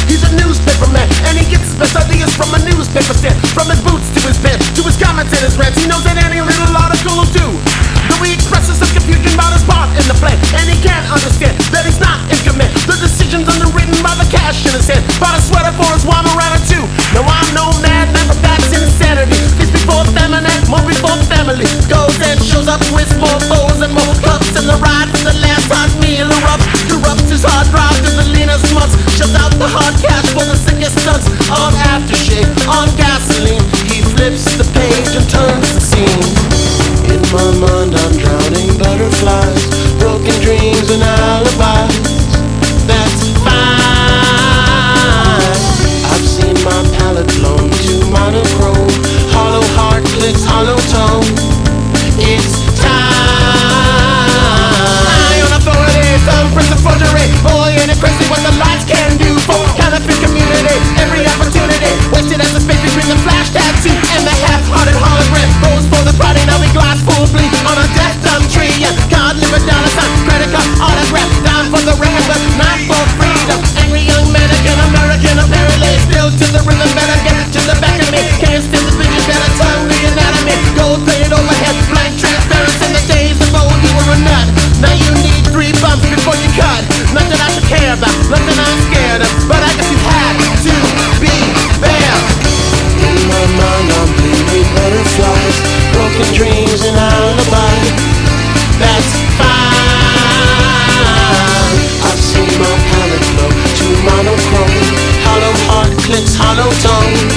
He's a newspaper man, and he gets his best ideas from a newspaper stand. From his boots to his pen, to his comments and his rants, he knows that any little article will do. Though he expresses some confusion about his part in the plan, and he can't understand that he's not in command. The decision's underwritten by the cash in his hand, bought a sweater for his woman around or two. Now I'm no madman, but that's insanity. Feast before feminine, more before family. Goes and shows up with more foes and more cups, and the ride from the